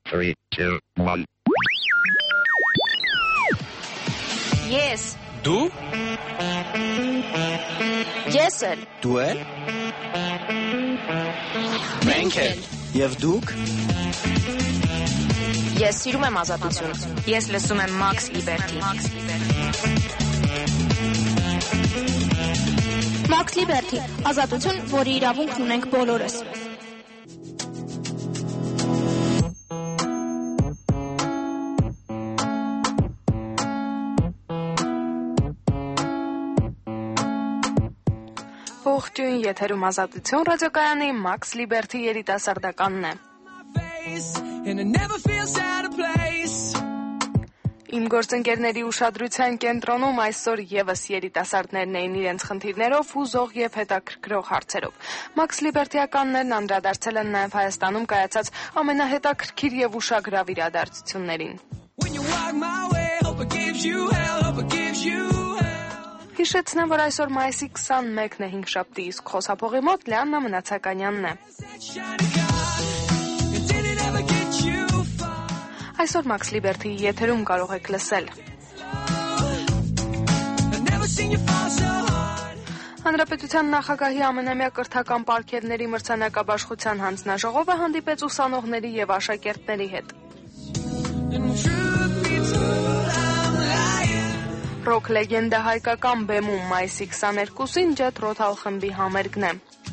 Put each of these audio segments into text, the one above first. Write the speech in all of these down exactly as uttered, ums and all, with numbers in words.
three, two, one. Yes. Դու Ես էլ։ Դու էլ Մենք էլ։ Եվ դուք Ես սիրում եմ ազատություն։ Ես լսում եմ Max Liberty։ Max Liberty, ազատություն, որի իրավունքն ունենք բոլորս։ Ողջույն, եթերում ազատություն ռադիոկայանի Max Liberty երիտասարդականն է։ Իմ գործընկերների ուշադրության կենտրոնում այսօր եւս երիտասարդներն էին իրենց խնդիրներով, ուզող եւ հետաքրքրող հարցերով։ Max Liberty-ականներն անդրադարձել են նաեւ Հայաստանում կայացած ամենահետաքրքիր եւ ուշագրավ իրադարձություններին։ Հիշեցնեմ, որ այսօր մայիսի քսանմեկն է հինգշաբթի, իսկ խոսափողի մոտ Լիաննա Մնացականյանն է։ Այսօր Max Liberty-ի եթերում կարող եք լսել Հանրապետության նախագահի ամենամյա կրթական պարգևների մրցանակաբաշխության հանձնաժողովը հանդիպեց ուսանողների եւ աշակերտների հետ։ Ռոք լեգենդա հայկական բեմում մայիսի քսաներկուսին Jet Rotal խմբի համերգն է։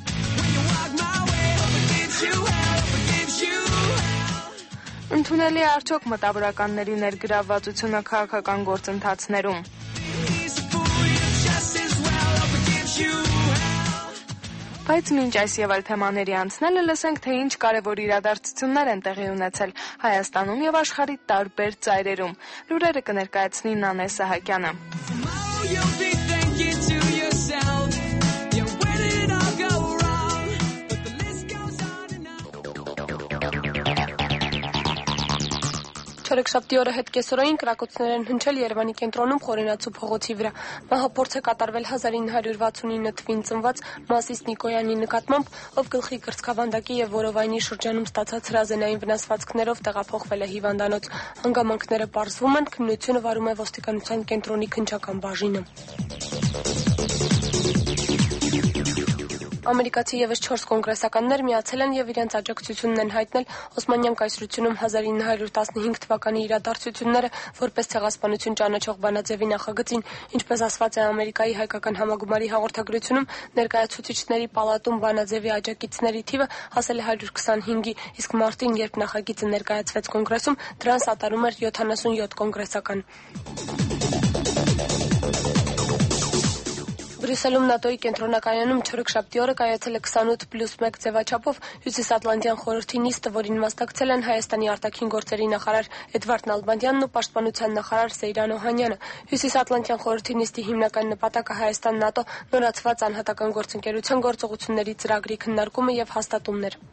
Ընդունելի է արդյոք մտավորականների ներգրավվածությունը քաղաքական գործընթացներում։ Բայց մինչ այս եւ այլ թեմաների անցնելը լսենք, թե ինչ կարևոր իրադարձություններ են տեղի ունեցել Հայաստանում եւ աշխարհի տարբեր ծայրերում։ Լուրերը կներկայացնի Նանե Սահակյանը։ Չորեքշաբթի օրը հետ կեսօրային կրակոցներ են հնչել Երևանի կենտրոնում Խորենացու փողոցի վրա։ Մահափորձ է կատարվել հազար ինը հարյուր վաթսունինը թվին ծնված Մասիս Նիկոյանի նկատմամբ, ով գլխի կրծքավանդակի եւ որովայնի շրջանում ստացած հրազենային վնասվածքներով տեղափոխվել է հիվանդանոց։ Հանգամանքները պարզվում են, քննությունը վարում է ոստիկանության կենտրոնի քննչական բաժինը։ Ամերիկացի եւս չորս կոնգրեսականներ միացել են եւ իրենց աջակցությունն են հայտնել Օսմանյան կայսրությունում հազար ինը հարյուր տասնհինգ թվականի իրադարձությունները որպես ցեղասպանություն ճանաչող բանաձևի նախագծին, ինչպես ասված է Ամերիկայի հայկական համագումարի հաղորդագրությունում, ներկայացուցիչների պալատում բանաձևի աջակիցների թիվը հասել է հարյուր քսանհինգի, իսկ մարտին, երբ նախագիծը ներկայացվեց կոնգրեսում, դրան սատարում էր յոթանասունյոթ կոնգրեսական։ Բրյուսելում ՆԱՏՕ-ի կենտրոնակայանում չորեքշաբթի օրը կայացել է քսանութ պլյուս մեկ ձևաչափով Հյուսիսատլանտյան խորհրդի նիստը, որին մասնակցել են Հայաստանի արտաքին գործերի նախարար Էդվարդ Նալբանդյանն ու պաշտպանության նախարար Սեյրան Օհանյանը։ Հյուսիսատլանտյան խորհրդի նիստի հիմնական նպատակը Հայաստան-ՆԱՏՕ նորացված անհատական գործընկերության գործողությունների ծրագրի քննարկումը եւ հաստատումն էր։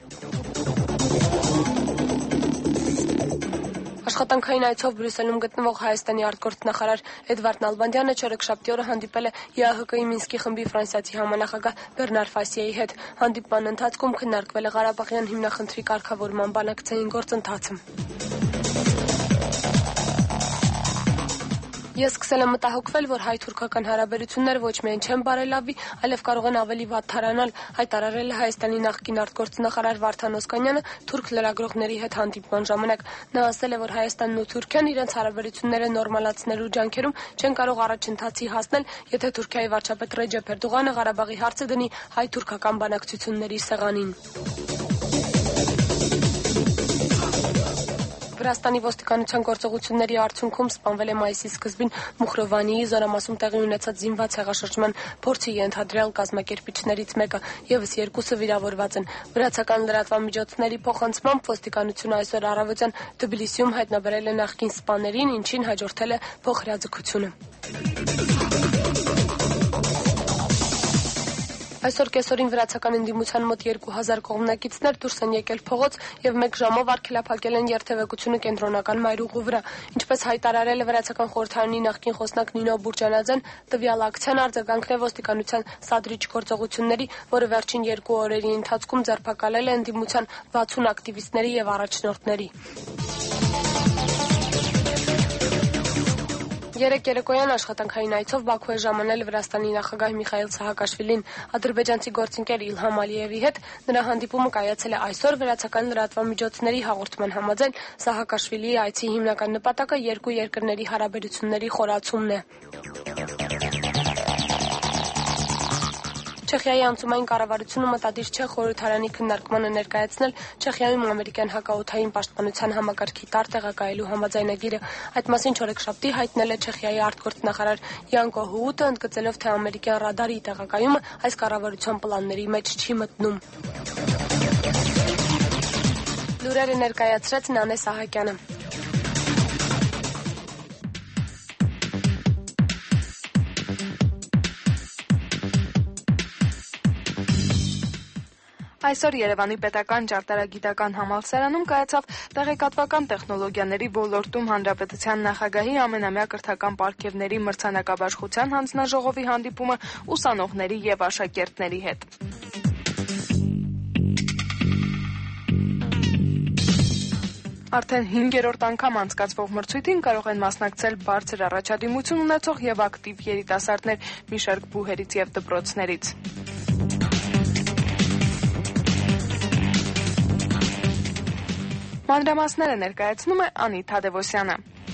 Աշխատանքային այցով Բրյուսելում գտնվող Հայաստանի արտգործնախարար Էդվարդ Նալբանդյանը չորեքշաբթի օրը հանդիպել է ԵԱՀԿ-ի Մինսկի խմբի ֆրանսիացի համանախագահ Բեռնար Ֆասիեի հետ։ Հանդիպման ընթացքում քննարկվել է Ղարաբաղյան հիմնախնդրի կարգավորման բանակցային գործընթացը։ Ես սկսել եմ մտահոգվել, որ հայ-թուրքական հարաբերությունները ոչ միայն չեն բարելավի, այլև կարող են ավելի վատ թարանալ, հայտարարել է Հայաստանի նախկին արտգործնախարար Վարդան Օսկանյանը թուրք լրագրողների հետ հանդիպման ժամանակ։ Նա ասել է, որ Հայաստանն ու Թուրքիան իրենց հարաբերությունները նորմալացնելու ջանքերում չեն կարող առաջընթացի հասնել, եթե Թուրքիայի վարչապետ Ռեջեփ Էրդողանը Ղարաբաղի հարցը դնի հայ-թուրքական բանակցությունների սեղանին։ Վրաստանի ոստիկանության գործողությունների արդյունքում սպանվել է մայիսի սկզբին Մուխրովանիի զորամասում տեղի ունեցած զինված հեղաշրջման փորձի ենթադրյալ կազմակերպիչներից մեկը, եւս երկուսը վիրավորված են։ Վրացական լրատվամիջոցների փոխանցմամբ ոստիկանությունը այսօր առավոտյան Թբիլիսիում հայտնաբերել է նախկին սպաներին, ինչին հաջորդել է փոխհրաձգությունը։ Այսօր կեսօրին վրացական ընդդիմության մոտ երկու հազար կողմնակիցներ դուրս են եկել փողոց եւ մեկ ժամով արգելափակել են երթևեկությունը կենտրոնական մայրուղու վրա։ Ինչպես հայտարարել է վրացական խորհրդարանի նախկին խոսնակ Նինո Բուրջանաձեն, տվյալ ակցիան արձագանքն է ոստիկանության սադրիչ գործողությունների, որը վերջին երկու օրերի ընթացքում ձերբակալել է ընդդիմության վաթսուն ակտիվիստների եւ առաջնորդների։ Երեկ երեկոյան աշխատանքային այցով Բաքու է ժամանել Վրաստանի նախագահ Միխայիլ Սահակաշվիլին։ Ադրբեջանցի գործընկեր Իլհամ Ալիևի հետ նրա հանդիպումը կայացել է այսօր վրացական լրատվամիջոցների հաղորդման համաձայն։ Սահակաշվիլիի այցի հիմնական նպատակը երկու երկրների հարաբերությունների խորացումն է։ Չեխիայի անցումային կառավարությունը մտադիր չէ խորհրդարանի քննարկմանը ներկայացնել Չեխիայում ամերիկյան հակաօդային պաշտպանության համակարգի տար տեղակայելու համաձայնագիրը։ Այդ մասին չորեքշաբթի հայտնել է Չեխիայի արտգործնախարար Յանկո Հուուտը, ընդգծելով, թե ամերիկյան ռադարի տեղակայումը այս կառավարության պլանների մեջ չի մտնում։ Լուրերը ներկայացրեց Նանե Սահակյանը։ Այսօր Երևանի պետական ճարտարագիտական համալսարանում կայացավ տեղեկատվական տեխնոլոգիաների ոլորտում հանրապետության նախագահի ամենամյա կրթական պարգևների մրցանակաբաշխության հանձնաժողովի հանդիպումը ուսանողների եւ աշակերտների հետ։ Արդեն հինգերորդ անգամ անցկացվող մրցույթին կարող են մասնակցել բարձր առաջադիմություն ունեցող եւ ակտիվ երիտասարդներ մի շարք բուհերից եւ դպրոցներից։ Մանրամասները ներկայացնում է Անի Թադևոսյանը։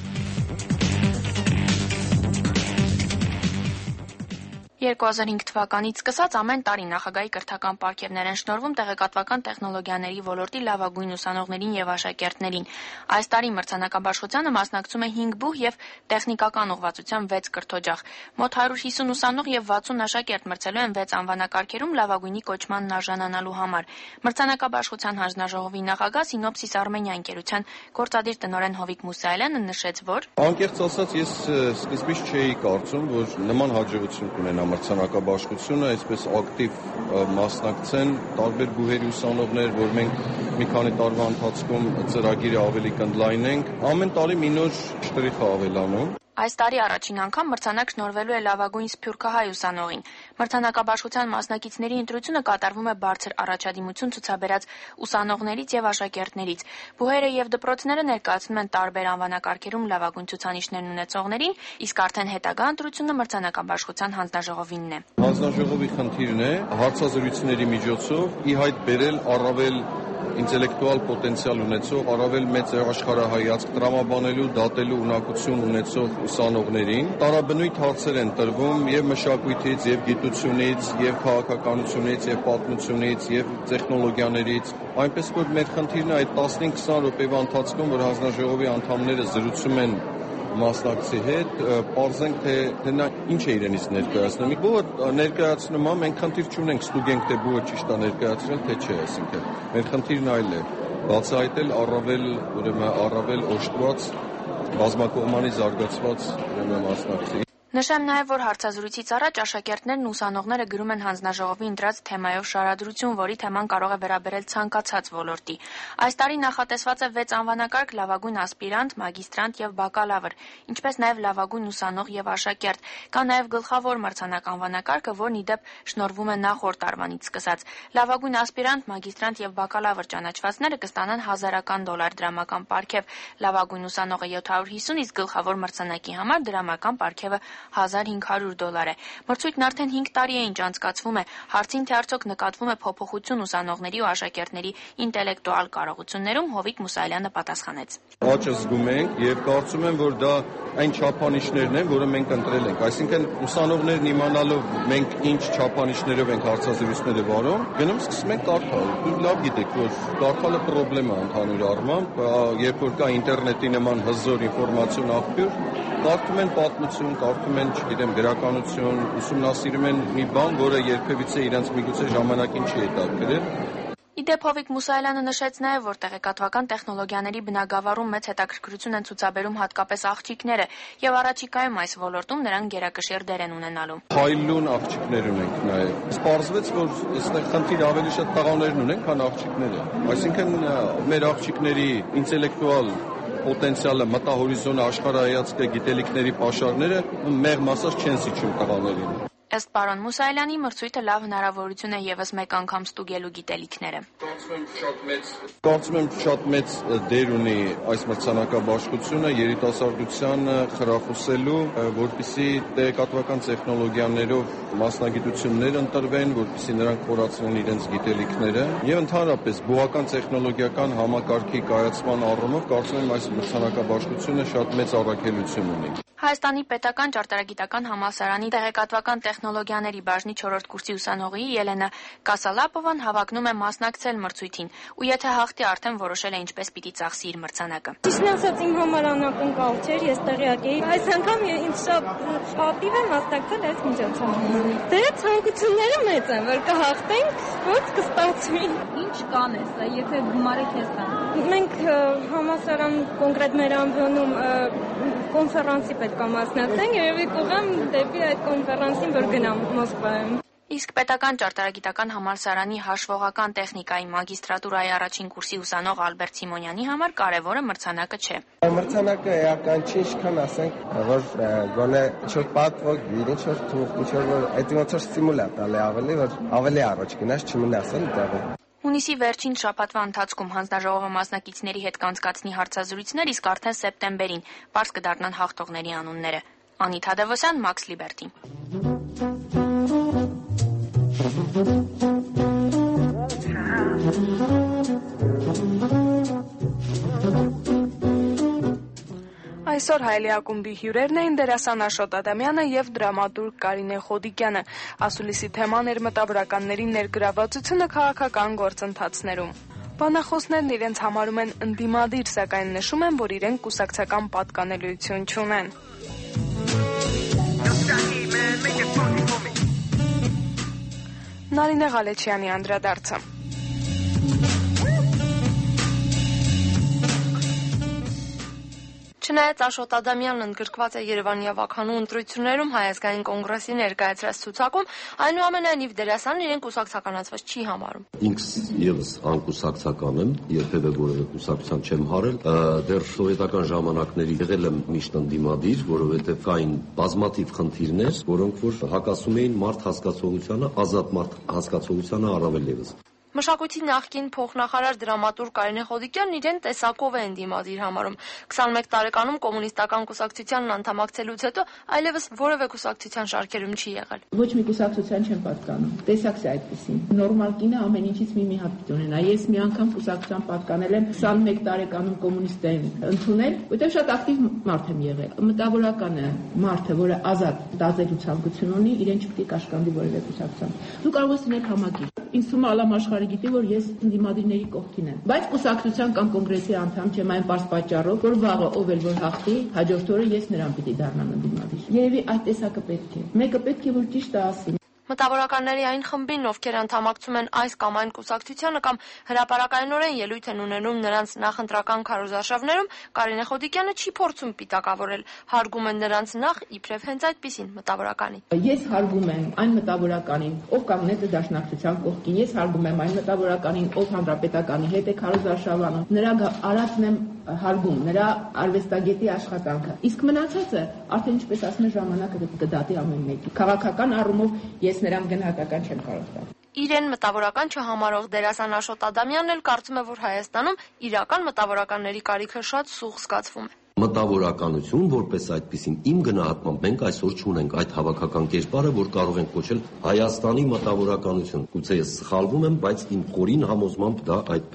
երկու հազար հինգ թվականից սկսած ամեն տարի նախագահի կրթական պարգևներ են շնորհվում տեղեկատվական տեխնոլոգիաների ոլորտի լավագույն ուսանողներին եւ աշակերտներին։ Այս տարի մրցանակաբաշխությանը մասնակցում է հինգ բուհ եւ տեխնիկական ուղղվածության վեց կրթօջախ։ Մոտ հարյուր հիսուն ուսանող եւ վաթսուն աշակերտ մրցելու են վեց անվանակարգերում լավագույնի կոչմանն արժանանալու համար։ Մրցանակաբաշխության հանձնաժողովի նախագահ Սինոպսիս Արմենիա ընկերության գործադիր տնօրեն Հովիկ Մուսայելյանը նշեց, որ անկեղծ ասած ես սկզբից չէի կարծում, որ նման հաջողություն կունենա մրցանակաբաշխությունը, այսպես ակտիվ մասնակցեն տարբեր բուհերի ուսանողներ, որ մենք մի քանի տարվա ընթացքում ծրագիրը ավելի կընդլայնենք, ամեն տարի մի նոր շտրիխ է ավելանում։ Այս տարի առաջին անգամ մրցանակ շնորհվելու է լավագույն սփյուռքահայ ուսանողին։ Մրցանակաբաշխության մասնակիցների ընտրությունը կատարվում է բարձր առաջադիմություն ցուցաբերած ուսանողներից եւ աշակերտներից։ Բուհերը եւ դպրոցները ներկայացնում են տարբեր անվանակարգերում լավագույն ցուցանիշներն ունեցողներին, իսկ արդեն հետագա ընտրությունը մրցանակաբաշխության հանձնաժողովինն է։ Հանձնաժողովի խնդիրն է հարցազրույցների միջոցով ի հայտ բերել առավել ինտելեկտուալ պոտենցիալ ունեցող, առավել մեծ աշխարհահայացք տրամաբանելու, դատելու ունակություն ունեցող ուսանողներին։ Տարաբնույթ հարցեր են տրվում եւ մշակույթից, եւ գիտությունից, եւ քաղաքականությունից, եւ պատմությունից, եւ տեխնոլոգիաներից։ Այնպես որ մեր խնդիրն է այդ տասնհինգ քսան րոպեվա ընթացքում, որ հանձնաժողովի անդամները զրուցում են մասնակցի հետ, պարզենք, թե, թե նա ինչ է իրենից ներկայացնում։ Մի բուհը ներկայացնում է, մենք խնդիր չունենք, ստուգենք, թե բուհը ճիշտ է ներկայացրել, թե չէ, այսինքն մեր խնդիրն այլ է, բացահայտել առավել, ուրեմն առավել օժտված, բազմակողմանի զարգացված ուրեմն մասնակցի։ Նշեմ նաև, որ հարցազրույցից առաջ աշակերտներն ու ուսանողները գրում են հանձնաժողովի ընտրած թեմայով շարադրություն, որի թեման կարող է վերաբերել ցանկացած ոլորտի։ Այս տարի նախատեսված է վեց անվանակարգ լավագույն ասպիրանտ, մագիստրանտ եւ բակալավր, ինչպես նաև լավագույն ուսանող եւ աշակերտ։ Կա նաև գլխավոր մրցանակ անվանակարգը, որն ի դեպ շնորհվում է նախորդ տարվանից սկսած։ Լավագույն ասպիրանտ, մագիստրանտ եւ բակալավր ճանաչվածները կստանան հազարական դոլար դրամական պարգև, լավագույն ուսանողը յոթ հարյուր հիսուն, իսկ գլխավոր մրցանակի համար դրամական պարգևը հազար հինգ հարյուր դոլար է։ Մրցույթն արդեն հինգ տարի է ինչ անցկացվում է։ Հարցին թե արդյոք նկատվում է փոփոխություն ուսանողների ու աշակերտների ինտելեկտուալ կարողություններում, Հովիկ Մուսայելյանը պատասխանեց։ Աճը զգում ենք եւ կարծում եմ, որ դա այն չափանիշներն են, որը մենք ընտրել ենք։ Այսինքն ուսանողներն իմանալով մենք ինչ չափանիշներով ենք հարցազրույցները վարում, գնում սկսում ենք կարդալ։ Դուք լավ գիտեք, որ կարդալը խնդրեմ է ընդհանուր առմամբ, երբ որ կա ինտերնետի նման հզոր ինֆորմացիոն աղբյուր, կարդում են պատմություն, կարդում են, չգիտեմ, գրականություն, ուսումնասիրում են մի բան, որը երբևիցե իրենց միգուցե ժամանակին չի հետաքրքրել։ Իդեպ Հովիկ Մուսայելյանը նշեց նաև, որ տեղեկատվական տեխնոլոգիաների բնագավառում մեծ հետաքրքրություն են ցուցաբերում հատկապես աղջիկները, եւ առաջիկայում այս ոլորտում նրանք գերակշիռ դեր են ունենալու։ Փայլուն աղջիկներ ունենք նաև։ Պարզվեց, որ այստեղ խնդիր ավելի շատ տղաներն ունեն, քան աղջիկները։ Այսինքն մեր աղջիկների ինտելեկտուալ պոտենցիալը, մտահորիզոնը, աշխարհայացքը, գիտելիքների պաշարները մեղմ ասած չեն սիչում տղաներին։ Ըստ պարոն Մուսայելյանի մրցույթը լավ հնարավորություն է եւս մեկ անգամ ստուգելու գիտելիքները։ Կարծում եմ շատ մեծ դեր ունի այս մրցանակաբաշխությունը երիտասարդությանը խրախուսելու, որպեսզի տեղեկատվական տեխնոլոգիաներով մասնագիտություններ ընտրվեն, որպեսզի նրանք խորացնեն իրենց գիտելիքները եւ ընդհանրապես բուհական տեխնոլոգիական համակարգի կայացման առումով կարծում եմ այս մրցանակաբաշխությունը շատ մեծ առաքելություն ունի։ Հայաստանի պետական ճարտարագիտական համալսարանի տեղեկատվական տեխնոլոգիաների բաժնի չորրորդ կուրսի ուսանողի Ելենա Կասալապովան հավակնում է մասնակցել մրցույթին, ու եթե հաղթի, արդեն որոշել է ինչպես պիտի ծախսի իր մրցանակը։ Ճիշտն ասած, իմ համար անակնկալ չէր, ես տեղյակ էի։ Այս անգամ ինձ շատ պատիվ է մասնակցել այս միջոցառմանը։ Դե ցանկությունները մեծ են, որ կհաղթենք, ոնց կստացվի։ Ինչ կանես, եթե գումարը քեզ տան։ Մենք համալսարան կոնկրետ մեր անվանում կոնֆերանսի պետք է մասնակցենք, երևի կուղեմ դեպի այդ կոնֆերանսին, որ գնամ Մոսկվայում։ Իսկ պետական ճարտարագիտական համալսարանի հաշվողական տեխնիկայի մագիստրատուրայի առաջին կուրսի ուսանող Ալբերտ Սիմոնյանի համար կարևորը մրցանակը չէ։ Մրցանակը էական չի, ինչքան ասենք, որ գոնե ինչ-որ պատվոգ, ինչ-որ թուղթ, ինչ-որ որ այդ ոնց որ ստիմուլ է տալի ավելի, որ ավելի առաջ գնաս չմնացել տեղում։ Հունիսի վերջին շաբաթվա ընթացքում հանձնաժողովը մասնակիցների հետ կանցկացնի հարցազրույցներ, իսկ արդեն սեպտեմբերին պարզ կդառնան հաղթողների անունները։ Անի Թադևոսյան, Մաքս Լիբերտի։ Այսօր Հայելի ակումբի հյուրերն էին դերասան Աշոտ Ադամյանը եւ դրամատուրգ Կարինե Խոդիկյանը։ Ասուլիսի թեման էր մտավորականների ներգրավվածությունը քաղաքական գործընթացներում։ Բանախոսներն իրենց համարում են ընդդիմադիր, սակայն նշում են, որ իրենք կուսակցական պատկանելիություն չունեն։ Նարինե Ղալեչյանի անդրադարձը։ Չնայած Աշոտ Ադամյանն ընդգրկված է Երևանի ավականու ընտրություններում Հայ ազգային կոնգրեսի ներկայացրած ցուցակում, այնուամենայնիվ դերասանն իրեն կուսակցականացված չի համարում։ Ինքս եւս անկուսակցական եմ, երբևէ որևէ կուսակցության չեմ հարել, դեռ սովետական ժամանակների եղել եմ միշտ ընդդիմադիր, որովհետեւ կային բազմաթիվ խնդիրներ, որոնք որ հակասում էին մարդ հասկացողությանը, ազատ մարդ հասկացողությանը առավել եւս։ Մշակույթի նախկին փոխնախարար դրամատուրգ Կարինե Խոդիկյանն իրեն տեսակով է ընդդիմադիր համարում։ քսանմեկ տարեկանում կոմունիստական կուսակցությանն անդամակցելուց հետո այլևս որևէ կուսակցության շարքերում չի եղել։ Ոչ մի կուսակցության չեմ պատկանում։ Տեսակ է այդպեսին։ Նորմալ կինը ամեն ինչից մի մի հատ ունենա։ Ես մի անգամ կուսակցության պատկանել եմ քսանմեկ տարեկանում կոմունիստ եմ ընդունել, որտեղ շատ ակտիվ մարդ եմ եղել։ Մտավորական է մարդը, որը ազատ դազելու ցանկություն ունի, իրեն չպետք է կաշկանդի որևէ կուսակցության։ Դու կարող ես լինել համակիր։ Ինձ թվում է ալամ աշխարհը գիտի, որ ես ընդդիմադիրների կողքին եմ։ Բայց կուսակցության կամ կոնգրեսի անդամ չեմ այն պարզ պատճառով, որ վաղը ով էլ որ հաղթի, հաջորդ օրը ես նրան պիտի դառնամ ընդդիմադիր։ Երևի այդ տեսակը պետք է։ Մեկը պետք է որ ճիշտը ասի։ Մտավորականների այն խմբին, ովքեր անդամակցում են այս կամ այն կուսակցությանը կամ հրապարակայնորեն ելույթ են ունենում նրանց նախընտրական քարոզարշավներում, Կարինե Խոդիկյանը չի փորձում պիտակավորել, հարգում են նրանց նախ իբրև հենց այդպիսին մտավորականի։ Ես հարգում եմ այն մտավորականին, ով կանգնեց է դաշնակցության կողքին, ես հարգում եմ այն մտավորականին, ով հանրապետականի հետ է քարոզարշավանում, նրա արածն եմ հարգում, նրա արվեստագետի աշխատանքը։ Իսկ մնացածը արդեն ինչպես ասում են ժամանակը կդատի ամեն մեկի։ Քաղաքական առումով ես նրան գնահատական չեմ կարող տալ։ Իրեն մտավորական չհամարող դերասան Աշոտ Ադամյանն էլ կարծում է, որ Հայաստանում իրական մտավորականների կարիքը շատ սուղ զգացվում է։ Մտավորականություն որպես այդպեսին իմ գնահատմամբ մենք այսօր չունենք այդ հավաքական կերպարը, որ կարող ենք կոչել Հայաստանի մտավորականություն։ Գուցե ես սխալվում եմ, բայց իմ խորին համոզմամբ դա այդպես է։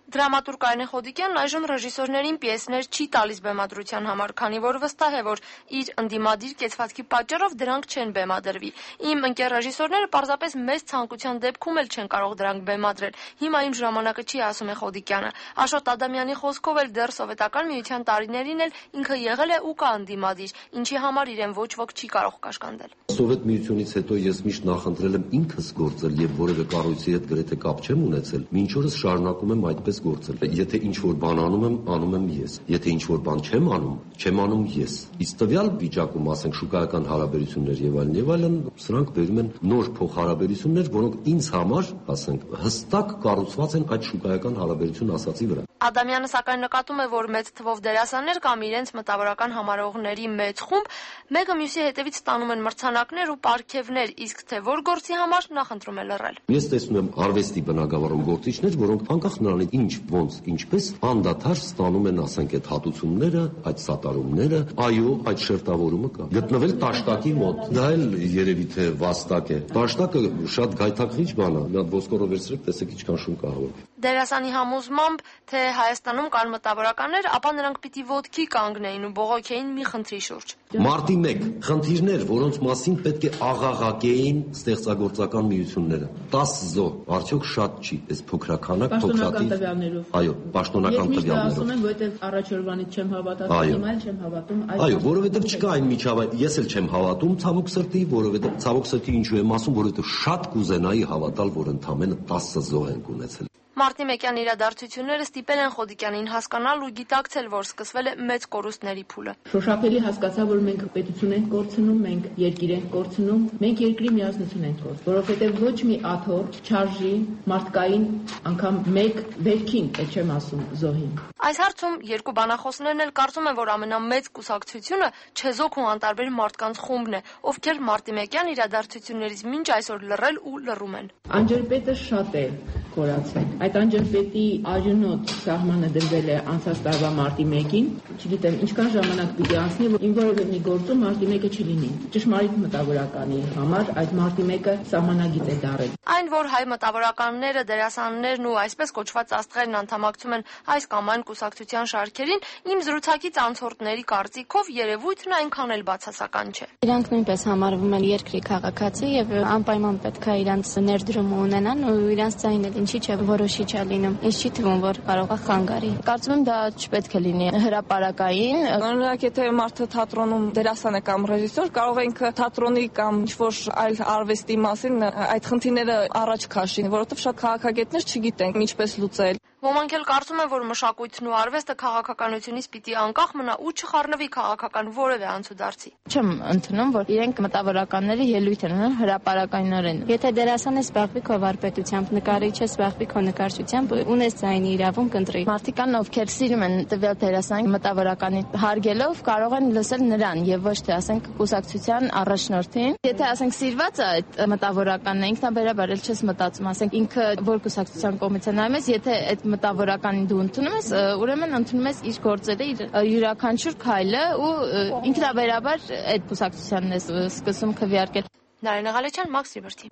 Դրամատուրգ Արենե Խոդիկյանն այժմ ռեժիսորներին պիեսներ չի տալիս բեմադրության համար, քանի որ վստահ է, որ իր ընդդիմադիր կեցվածքի պատճառով դրանք չեն բեմադրվի։ Իմ ընկեր ռեժիսորները պարզապես մեծ ցանկության դեպքում էլ չեն կարող դրանք բեմադրել։ Հիմա իմ ժամանակը չի, ասում է Խոդիկյանը։ Աշոտ Ադամյանի խոսքով էլ դեռ սովետական միության տարիներին էլ ինքը եղել է ու կա ընդդիմադիր, ինչի համար իրեն ոչ ոք չի կարող կաշկանդել։ Սովետ միությունից հետո ես միշտ նախընտրել եմ ինքս գործել եւ որևէ կառույցի հետ գրեթե կապ չեմ ունեցել։ Մինչ օրս շարունակում եմ այդպես գործել։ Եթե ինչ-որ բան անում եմ, անում եմ ես։ Եթե ինչ-որ բան չեմ անում, չեմ անում ես։ Իսկ տվյալ վիճակում, ասենք, շուկայական հարաբերություններ եւ այլն եւ այլն, սրանք բերում են նոր փոխհարաբերություններ, որոնք ինձ համար, ասենք, հստակ կառուցված են այդ շուկայական հարաբերություն ասացի վրա։ Ադամյանը սակայն նկատում է, որ մեծ թվով դերասաններ կամ իրենց մտավորական համարողների մեծ խումբ մեկը մյուսի հետևից ստանում են մրցանակներ ու պարգևներ, իսկ թե որ գործի համար նախընտրում է լռել։ Ես տեսնում եմ արվեստի բնագավառում գործիչներ, որոնք անկախ նրանից ինչ, ոնց, ինչպես անդադար ստանում են, ասենք, այդ հատուցումները, այդ սատարումները, այո, այդ շերտավորումը կա։ Գտնվել տաշտակի մոտ, դա էլ երևի թե վաստակ է։ Տաշտակը շատ գայթակղիչ բան է, մի հատ ոսկորով վերցրեք, տեսեք ինչքան շուն կա հավաք։ Դերասանի համոզմամբ, թե Հայաստանում կան մտավորականներ, ապա նրանք պիտի ոտքի կանգնեին ու բողոքեին մի խնդրի շուրջ։ Մարտի մեկ խնդիրներ, որոնց մասին պետք է աղաղակեին ստեղծագործական միությունները։ տաս զո, արդյոք շատ չի, այս փոքրականակ փոքրաթիվ։ Այո, պաշտոնական տվյալներով։ Ես ասում եմ, որովհետև առաջ օրվանից չեմ հավատացել, հիմա էլ չեմ հավատում։ Այո, որովհետև չկա այն միջավայր, ես էլ չեմ հավատում ցավոք սրտի, որովհետև ցավոք սրտի ինչու եմ ասում, որովհետև շատ կուզենայի հավատալ, որ ընդամենը տասը զո ենք ունեցել։ Մարտի մեկյան իրադարձությունները ստիպել են Խոդիկյանին հասկանալ ու գիտակցել, որ սկսվել է մեծ կորուստների փուլը։ Շոշափելի հասկացա, որ մենք պետություն ենք կորցնում, մենք երկիր ենք կորցնում, մենք երկրի միասնություն ենք կորցնում, որովհետև ոչ մի աթոռ չարժի մարդկային անգամ մեկ վերքին, այդ չեմ ասում, զոհին։ Այս հարցում երկու բանախոսներն էլ կարծում են, որ ամենամեծ կուսակցությունը չեզոք ու անտարբեր մարդկանց խումբն է, ովքեր Մարտի մեկյան իրադարձություններից մինչ այսօր լռել ու լռում են։ Անջրպետը շատ է կորացել։ Այդ անջրպետի արյունոտ սահմանը դրվել է անցած տարվա մարտի մեկին, չգիտեմ ինչքան ժամանակ պիտի անցնի, որ ինչ որևէ մի գործում մարտի մեկը չլինի։ Ճշմարիտ մտավորականի համար այդ մարտի մեկը սահմանագիծ է դարել։ Այն, որ հայ մտավորականները, դերասաններն ու այսպես կոչված աստղերն անդամակցում են այս կամ այն կուսակցության շարքերին, իմ զրուցակից անցորդների կարծիքով երևույթն այնքան էլ բացասական չէ։ Իրանք նույնպես համարվում են երկրի քաղաքացի եւ անպայման պետք է իրանց ներդրումը ունենան ու իրանց ձայնը ինչի՞ չէ որոշիչ է լինում։ Ինձ չի թվում, որ կարող է խանգարի։ Կարծում եմ դա չպետք է լինի հրապարակային։ Օրինակ, եթե մարդը թատրոնում դերասան է կամ ռեժիսոր, կարող է ինքը թատրոնի կամ ինչ-որ այլ արվեստի մասին այդ խնդիրները առաջ քաշի, որովհետև շատ քաղաքագետներ չգիտեն ինչպես լուծել։ Ոմանք էլ կարծում են, որ մշակույթն ու արվեստը քաղաքականությունից պիտի անկախ մնա ու չխառնվի քաղաքական որևէ անցուդարձի։ Չեմ ընդունում, որ իրենք մտավորականները ելույթ են ունենում հրապարակայնորեն։ Եթե դերասան է զբաղվի քո վարպետությամբ, նկարիչ է զբաղվի քո նկարչությամբ, ունես ձայնի իրավունք ընտրի։ Մարդիկ կան, ովքեր սիրում են տվյալ դերասանի մտավորականի հարգելով կարող են լսել նրան եւ ոչ թե ասենք կուսակցության առաջնորդին։ Եթե ասենք սիրված է այդ մտավորականն, ինքնաբերաբար էլ չես մտածում, ասենք ինքը որ կուսակցության կողմից է նայում ես, եթե այդ մտավորականին դու ընդունում ես, ուրեմն ընդունում ես իր գործերը, իր յուրաքանչյուր քայլը ու ինքնաբերաբար այդ կուսակցությանն ես սկսում քվեարկել։ Նարինե Ղալեչյան, Մաքս Լիբերթի։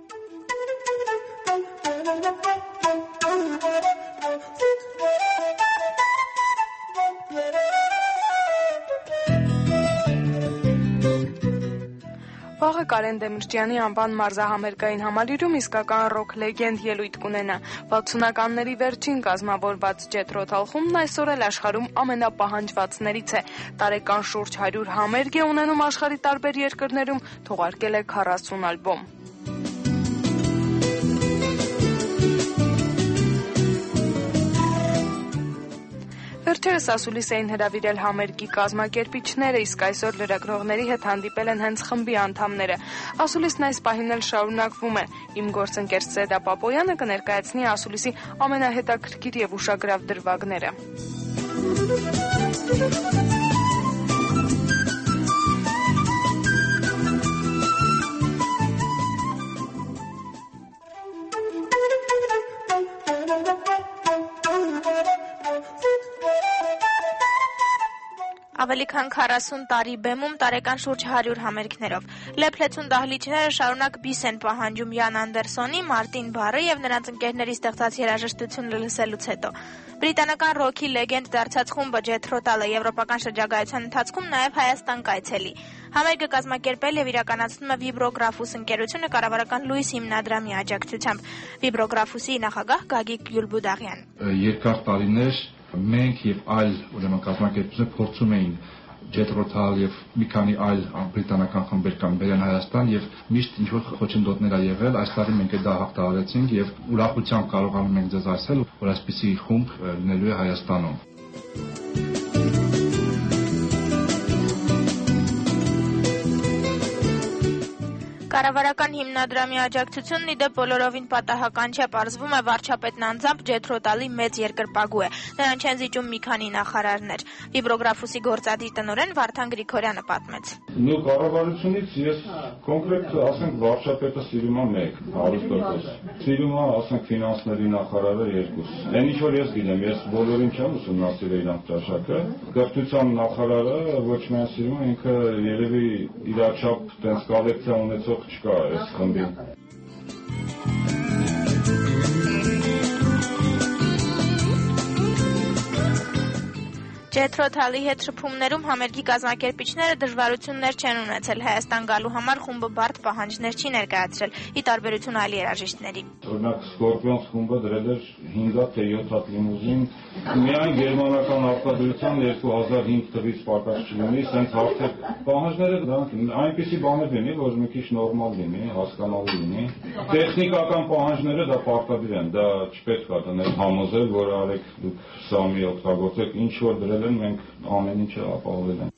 Վաղը Կարեն Դեմիրճյանի անվան մարզահամերգային համալիրում իսկական ռոք լեգենդ ելույթ կունենա։ վաթսունականների վերջին կազմավորված Jet Rotal խումբն այսօր էլ աշխարհում ամենապահանջվածներից է։ Տարեկան շուրջ հարյուր համերգ է ունենում աշխարհի տարբեր երկրներում, թողարկել է քառասուն ալբոմ։ Վերջերս ասուլիս էին հրավիրել համերգի կազմակերպիչները, իսկ այսօր լրագրողների հետ հանդիպել են հենց խմբի անդամները։ Ասուլիսն այս պահին էլ շարունակվում է։ Իմ գործընկեր Սեդա Պապոյանը կներկայացնի ասուլիսի ամենահետաքրքիր եւ ուշագրավ դրվագները։ ավելի քան քառասուն տարի բեմում տարեկան շուրջ հարյուր համերգներով։ Լեփլեցուն դահլիճները շարունակ բիս են պահանջում Յան Անդերսոնի, Մարտին Բարը եւ նրանց ընկերների ստեղծած երաժշտությունը լսելուց հետո։ Բրիտանական ռոքի լեգենդ դարձած խումբը Ջեթրո Տալը եվրոպական շրջագայության ընթացքում նաև Հայաստան կայցելի։ Համերգը կազմակերպել եւ իրականացնում է Վիբրոգրաֆուս ընկերությունը կառավարական Լուիս հիմնադրամի աջակցությամբ։ Վիբրոգրաֆուսի նախագահ Գագիկ Գյուլբուդաղյան։ Երկար տարիներ մենք եւ այլ ուրեմն կազմակերպություններ փորձում էին Ջեթրո Տալ եւ մի քանի այլ բրիտանական խմբեր կամ բերեն Հայաստան եւ միշտ ինչ որ խոչընդոտներ ա եղել, այս տարի մենք դա հաղթահարեցինք եւ ուրախությամբ կարողանում ենք ձեզ ասել, որ այսպիսի խումբ լինելու է Հայաստանում։ Կառավարական հիմնադրամի աջակցությունն ի դեպ բոլորովին պատահական չէ, պարզվում է վարչապետն անձամբ Ջեթրո Տալի մեծ երկրպագու է։ Նրան չեն զիջում մի քանի նախարարներ։ Վիբրոգրաֆուսի գործադիր տնօրեն Վարդան Գրիգորյանը պատմեց։ Նու կառավարությունից ես կոնկրետ ասենք վարչապետը սիրում եմ մեկ, հարյուր տոկոս։ Սիրում եմ ասենք ֆինանսների նախարարը երկուս։ Այն ինչ որ ես գիտեմ, ես բոլորին չեմ ուսումնասիրել իրանք ճաշակը։ Կրթության նախարարը ոչ միայն սիրում եմ, ինքը երևի իր չափ տենց կոլեկցիա ունեցող չկա այս խմբին։ Ջեթրո Տալի հետ շփումներում համերգի կազմակերպիչները դժվարություններ չեն ունեցել Հայաստան գալու համար խումբը բարդ պահանջներ չի ներկայացրել, ի տարբերություն այլ երաժիշտների։ Օրինակ Scorpions խումբը դրել էր հինգ թե յոթ հատ լիմուզին, միայն գերմանական արտադրության երկու հազար հինգ թվից պակաս չլինի, սենց հարցեր պահանջները դրանք այնպիսի բաներ լինի, որ մի քիչ նորմալ լինի, հասկանալի լինի։ Տեխնիկական պահանջները դա պարտադիր են, դա չպետք է դնել համոզել, որ արեք դուք սա մի օգտագործեք, ինչ որ դրել մենք ամեն ինչը ապահովել ենք։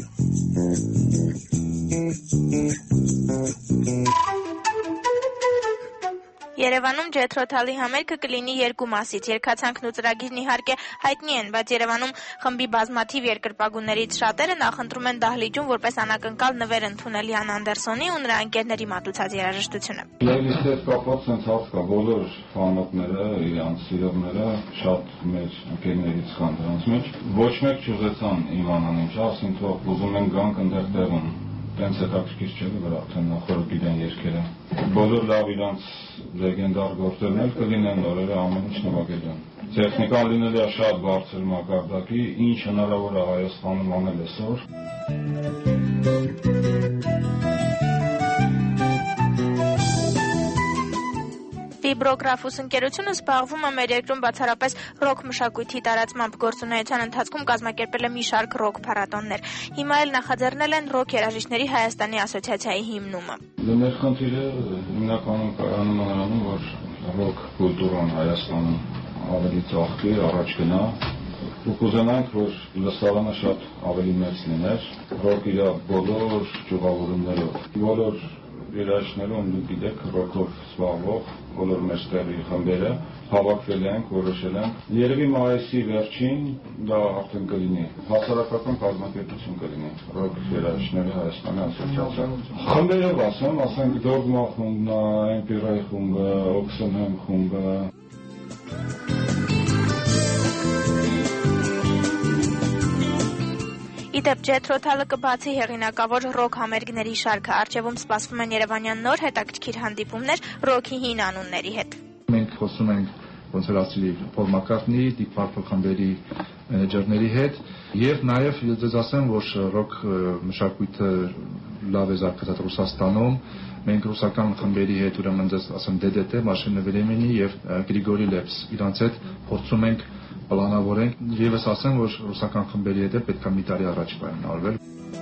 Երևանում Ջեթրո Տալի համերգը կլինի երկու մասից։ Երգացանկն ու ծրագիրն իհարկե հայտնի են, բայց Երևանում խմբի բազմաթիվ երկրպագուներից շատերը նախընտրում են դահլիճում որպես անակնկալ նվեր ընդունել Յան Անդերսոնի ու նրա ընկերների մատուցած երաժշտությունը։ Playlist-ի հետ կապված sense հարց կա, բոլոր ֆանատները, իրանց սիրողները շատ մեր ընկերներից կան դրանց մեջ։ Ոչ մեկ չուզեցան իմանան ինչ, ասին թող ուզում են գանք ընդեղ տեղում։ Տենց հետաքրքիր չէ, որ արդեն նախորդ գիտեն երկերը։ Բոլոր լավ իրանց լեգենդար գործերներ կլինեն, նորերը ամեն ինչ նվագել են։ Տեխնիկան լինել է շատ բարձր մակարդակի, ինչ հնարավոր է Հայաստանում անել այսօր։ Վիբրոգրաֆուս ընկերությունը զբաղվում է մեր երկրում բացառապես ռոք մշակույթի տարածմամբ, գործունեության ընթացքում կազմակերպել է մի շարք ռոք փառատոններ։ Հիմա էլ նախաձեռնել են ռոք երաժիշտների Հայաստանի ասոցիացիայի հիմնումը։ Մեր խնդիրը հիմնականում կայանում է նրանում, որ ռոք կուլտուրան Հայաստանում ավելի ծաղկի, առաջ գնա։ Ու կուզենանք, որ լսարանը շատ ավելի մեծ լիներ, ռոք իր բոլոր ճյուղավորումներով, բոլոր երաժիշտներում դուք գիտեք ռոքով զբաղվող բոլոր մեր տեղի խմբերը հավաքվել ենք, որոշել ենք։ Երևի մայիսի վերջին դա արդեն կլինի հասարակական կազմակերպություն կլինի ռոք երաժիշտների Հայաստանի ասոցիացիա։ Խմբերով ասեմ, ասենք Դոգմա խումբն, Էմպիրայի խումբը, Օքսենհեմ խումբը։ Իդեպ Ջեթրո Տալը կբացի հեղինակավոր ռոք համերգների շարքը, առջևում սպասվում են երևանյան նոր հետաքրքիր հանդիպումներ ռոքի հին անունների հետ։ Մենք խոսում ենք ոնց որ ասելի Փոլ Մակքարթնի, Դիփ Պարփլ խմբերի մենեջերների հետ եւ նաեւ ես ասեմ, որ ռոք մշակույթը լավ է զարգացած Ռուսաստանում։ Մենք ռուսական խմբերի հետ ուրեմն ես ասեմ դե դե դե Մաշինը Վրեմենի եւ Գրիգորի Լեպս իրանց հետ փորձում ենք պլանավորենք եւ ես ասեմ, որ ռուսական խմբերի հետ պետք է մի տարի առաջ պայմանավորվել։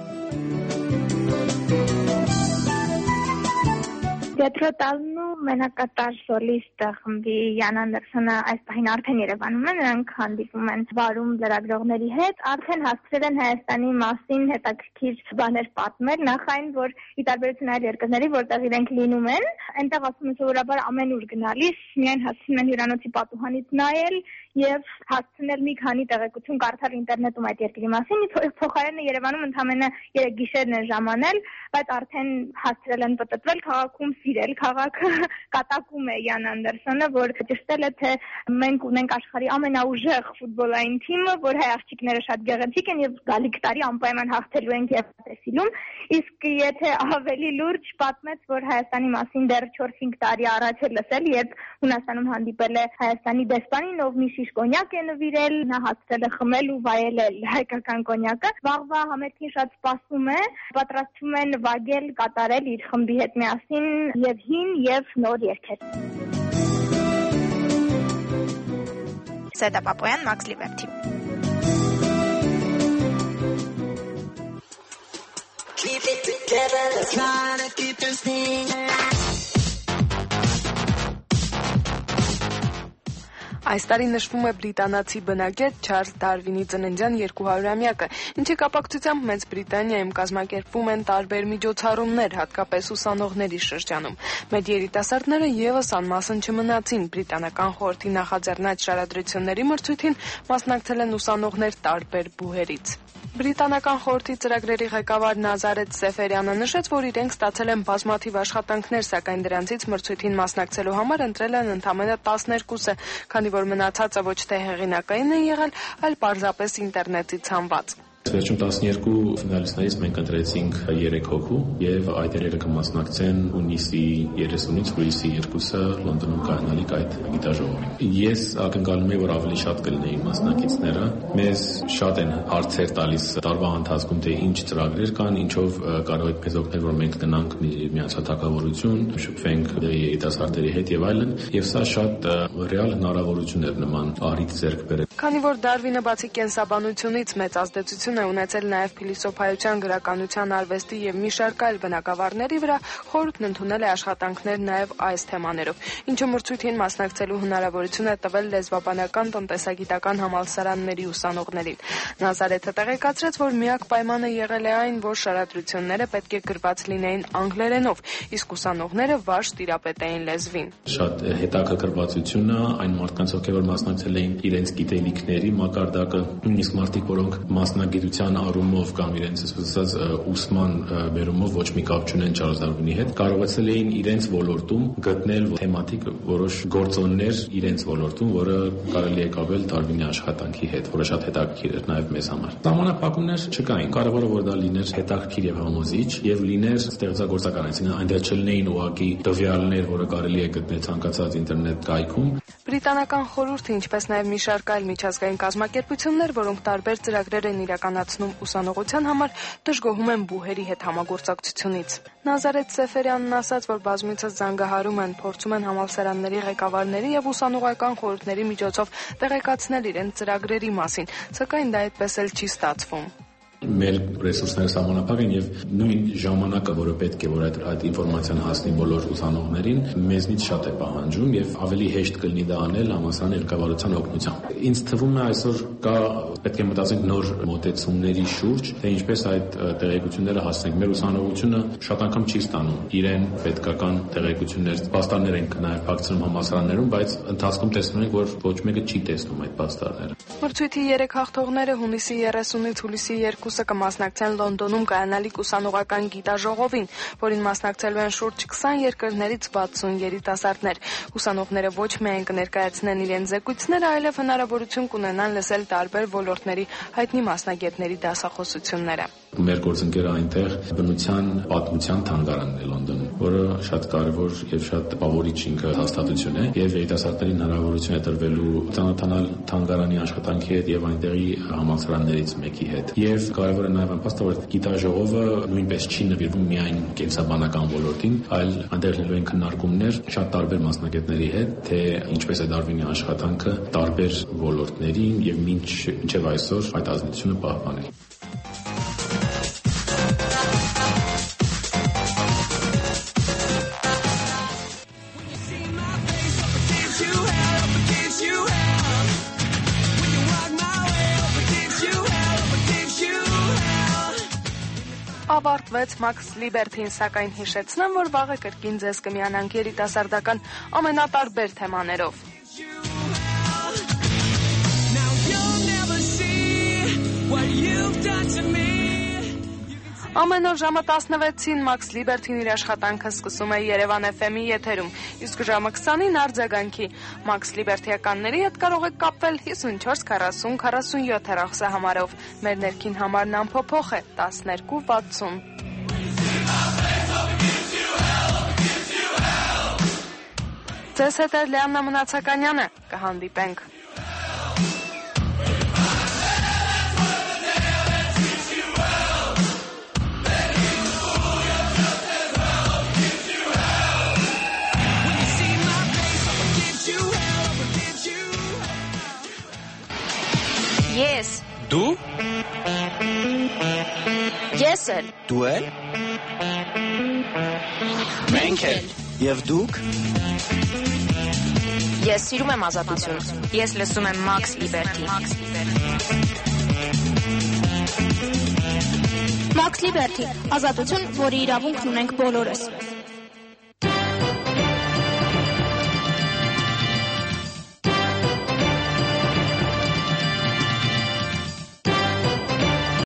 Ջեթրո Տալն ու մենակատար սոլիստ խմբի Յան Անդերսոնը այս պահին արդեն Երևանում են, նրանք հանդիպում են բարում լրագրողների հետ, արդեն հասցրել են Հայաստանի մասին հետաքրքիր բաներ պատմել, նախ այն, որ ի տարբերություն այլ երկրների, որտեղ իրենք լինում են, այնտեղ ասում են սովորաբար ամենուր գնալիս, միայն հասցնում են հյուրանոցի պատուհանից նայել եւ հասցնել մի քանի տեղեկություն կարդալ ինտերնետում այդ երկրի մասին։ Փոխարենը Երևանում ընդամենը երեք գիշերն են ժամանել, բայց արդեն հասցրել են պտտվել քաղաքում, սիրել քաղաքը, կատակում է Յան Անդերսոնը, որ ճշտել է, թե մենք ունենք աշխարհի ամենաուժեղ ֆուտբոլային թիմը, որ հայ աղջիկները շատ գեղեցիկ են եւ գալիք տարի անպայման հաղթելու են Եվրոպայում։ Իսկ եթե ավելի լուրջ պատմեց, որ Հայաստանի մասին դեռ չորս-հինգ տարի առաջ է լսել, երբ Հունաստանում հանդիպել է Հայաստանի դեսպանին, ով մի շիշ կոնյակ է նվիրել, նա հասցրել է խմել ու վայելել հայկական կոնյակը։ Վաղվա համերգին շատ սպասում է, պատրաստվում են վագել, կատարել իր խմբի հետ միասին եւ հին եւ նոր երգեր։ Սեդա Պապոյան, Max Liberty. Keep it together, let's try to keep this thing. Այս տարի նշվում է բրիտանացի բնագետ Չարլզ Դարվինի ծննդյան երկուհարյուրամյակը, ինչի կապակցությամբ Մեծ Բրիտանիայում կազմակերպվում են տարբեր միջոցառումներ, հատկապես ուսանողների շրջանում։ Մեր երիտասարդները ևս անմասն չմնացին։ Բրիտանական խորհրդի նախաձեռնած շարադրությունների մրցույթին մասնակցել են ուսանողներ տարբեր բուհերից։ Բրիտանական խորհրդի ծրագրերի ղեկավար Նազարեթ Սեֆերյանը նշեց, որ իրենք ստացել են բազմաթիվ աշխատանքներ, սակայն դրանցից մրցույթին մասնակցելու համար ընտրել են ընդամենը տասներկուսը, քանի որ մնացածը ոչ թե հեղինակային են եղել, այլ պարզապես ինտերնետից հանված։ Վերջում տասներկու ֆինալիստներից մենք ընտրեցինք երեք հոգու եւ այդ երեքը կմասնակցեն հունիսի երեսունից հուլիսի երկուսը Լոնդոնում կայանալիք այդ գիտաժողովին։ Ես ակնկալում եմ, որ ավելի շատ կլինեին մասնակիցները։ Մեզ շատ են հարցեր տալիս տարվա ընթացքում, թե ինչ ծրագրեր կան, ինչով կարող է մեզ օգնել, որ մենք գնանք միացյալ թագավորություն, շփվենք երիտասարդների հետ եւ այլն, եւ սա շատ ռեալ հնարավորություն է նման առիթ ձեռք բերել։ Քանի որ Դարվինը բացի կենսաբանությունից մեծ ազդեցություն է ունեցել նաև փիլիսոփայության, գրականության, արվեստի եւ մի շարք այլ բնագավառների վրա, խորհուրդն ընդունել է աշխատանքներ նաև այս թեմաներով, ինչը մրցույթին մասնակցելու հնարավորություն է տվել լեզվաբանական, տնտեսագիտական համալսարանների ուսանողներին։ Նազարեթը տեղեկացրեց, որ միակ պայմանը եղել է այն, որ շարադրությունները պետք է գրված լինեին անգլերենով, իսկ ուսանողները վարժ տիրապետեին լեզվին։ Շատ հետաքրքրվածությունը այն մարդկանց, ովքեր մասնակցել էին իրենց գիտելիքների մակարդակը, նույնիսկ մարդիկ, որոնք մասնագիտության առումով կամ իրենց ասած ուսման բերումով ոչ մի կապ չունեն Չարլզ Դարվինի հետ, կարողացել էին իրենց ոլորտում գտնել թեմատիկ որոշ գործոններ իրենց ոլորտում, որը կարելի է կապել Դարվինի աշխատանքի հետ, որը շատ հետաքրքիր էր նաև մեզ համար։ Սահմանափակումներ չկային, կարևորը որ դա լիներ հետաքրքիր եւ համոզիչ եւ լիներ ստեղծագործական, այսինքն այնտեղ չլինեին ուղղակի տվյալներ, որը կարելի է գտնել ցանկացած ինտերնետ կայքում։ Բրիտանական խորհուրդը, ինչպես նաև մի շարք այլ միջազգային կազմակերպություններ, որոնք տարբեր ծրագրեր են իրականացնում ուսանողության համար, դժգոհում են բուհերի հետ համագործակցությունից։ Նազարեթ Սեֆերյանն ասաց, որ բազմիցս զանգահարում են, փորձում են համալսարանների ղեկավարների եւ ուսանողական խորհուրդների միջոցով տեղեկացնել իրենց ծրագրերի մասին, սակայն դա այդպես էլ չի ստացվում։ Մեր ռեսուրսները սահմանափակ են եւ նույն ժամանակը, որը պետք է որ այդ, այդ ինֆորմացիան հասնի բոլոր ուսանողներին, մեզնից շատ է պահանջում եւ ավելի հեշտ կլինի դա անել համալսարանի ղեկավարության օգնությամբ։ Ինձ թվում է այսօր կա պետք է մտածենք նոր մոտեցումների շուրջ, թե ինչպես այդ տեղեկությունները հասնենք։ Մեր ուսանողությունը շատ անգամ չի ստանում իրեն պետքական տեղեկություններ, պաստառներ են նաեւ փակցնում համալսարաններում, բայց ընթացքում տեսնում ենք, որ ոչ մեկը չի տեսնում այդ պաստառները։ Մրցույթի երեք հաղթողները հունիսի երեսունից հուլիսի երկուսը կմասնակցեն Լոնդոնում կայանալիք ուսանողական գիտաժողովին, որին մասնակցելու են շուրջ քսան երկրներից վաթսուն երիտասարդներ։ Ուսանողները ոչ միայն կներկայացնեն իրենց զեկույցները, այլև հնարավորություն կունենան լսել տարբեր ոլորտների հայտնի մասնագետների դասախոսությունները։ Մեր գործընկերը այնտեղ բնության պատմության թանգարանն է Լոնդոնում, որը շատ կարևոր եւ շատ բավարարիչ ինքը հաստատություն է եւ երիտասարդներին հնարավորություն է տրվելու ծանոթանալ թանգարանի աշխատանքի հետ եւ այնտեղի համալսարաններից մեկի հետ։ Եվ կարևոր է նաեւ անպաստով, որ գիտաժողովը նույնպես չի նվիրվում միայն կենսաբանական ոլորտին, այլ այնտեղ լինելու են քննարկումներ շատ տարբեր մասնագետների հետ, թե ինչպես է Դարվինի աշխատանքը տարբեր ոլորտներին եւ ինչ ինչեւ այսօր այդ ազդեցությունը պահպանել։ Ավարտվեց Max Liberty-ին, սակայն հիշեցնեմ, որ վաղը կրկին ձեզ կմիանանք երիտասարդական ամենատարբեր թեմաներով։ Ամեն օր ժամը տասնվեցին Max Liberty-ն իր աշխատանքը սկսում է Երևան Էֆ Էմ-ի եթերում, իսկ ժամը քսանին արձագանքի։ Max Liberty-ականների հետ կարող եք կապվել հիսունչորս քառասուն քառասունյոթ հեռախոսահամարով։ Մեր ներքին համարն անփոփոխ է տասներկու վաթսուն։ Ձեզ հետ է Լիաննա Մնացականյանը, կհանդիպենք։ Ես Դու Ես էլ Դու էլ Մենք էլ Եվ դուք Ես սիրում եմ ազատություն։ Ես լսում եմ Max Liberty։ Max Liberty, ազատություն, որի իրավունքն ունենք բոլորս։